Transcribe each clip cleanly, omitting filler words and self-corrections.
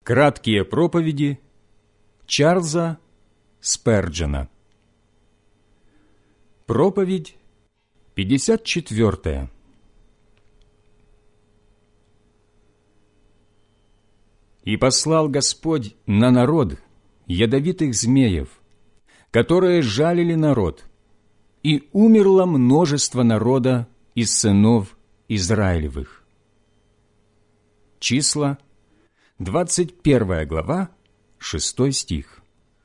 Краткие проповеди Чарльза Сперджена. Проповедь 54. «И послал Господь на народ ядовитых змеев, которые жалили народ, и умерло множество народа из сынов Израилевых». Числа, 21 глава, 6 стих.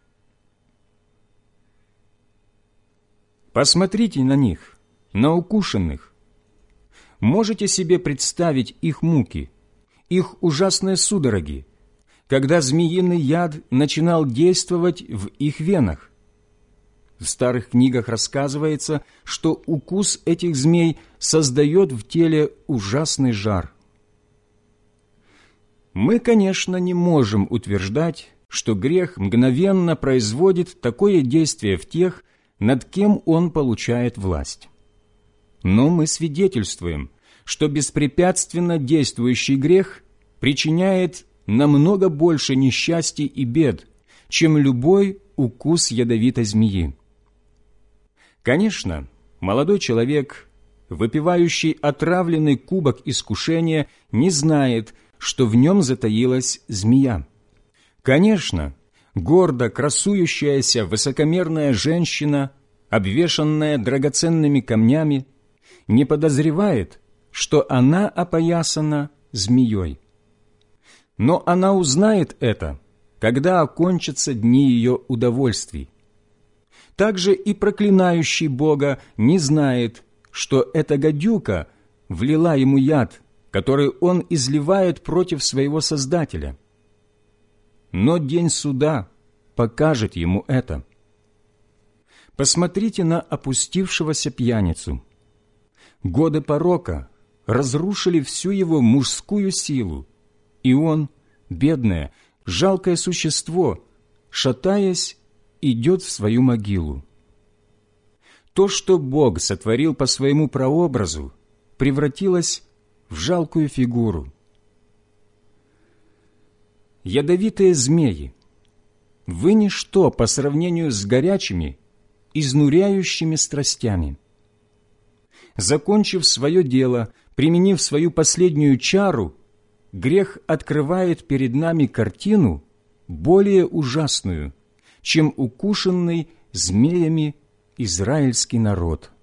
Посмотрите на них, на укушенных. Можете себе представить их муки, их ужасные судороги, когда змеиный яд начинал действовать в их венах? В старых книгах рассказывается, что укус этих змей создает в теле ужасный жар. Мы, конечно, не можем утверждать, что грех мгновенно производит такое действие в тех, над кем он получает власть. Но мы свидетельствуем, что беспрепятственно действующий грех причиняет намного больше несчастий и бед, чем любой укус ядовитой змеи. Конечно, молодой человек, выпивающий отравленный кубок искушения, не знает, что в нем затаилась змея. Конечно, гордо красующаяся высокомерная женщина, обвешанная драгоценными камнями, не подозревает, что она опоясана змеей. Но она узнает это, когда окончатся дни ее удовольствий. Также и проклинающий Бога не знает, что эта гадюка влила ему яд, который он изливает против своего Создателя. Но день суда покажет ему это. Посмотрите на опустившегося пьяницу. Годы порока разрушили всю его мужскую силу, и он, бедное, жалкое существо, шатаясь, идет в свою могилу. То, что Бог сотворил по своему прообразу, превратилось в жалкую фигуру. Ядовитые змеи, вы ничто по сравнению с горячими, изнуряющими страстями. Закончив свое дело, применив свою последнюю чару, грех открывает перед нами картину более ужасную, чем укушенный змеями израильский народ.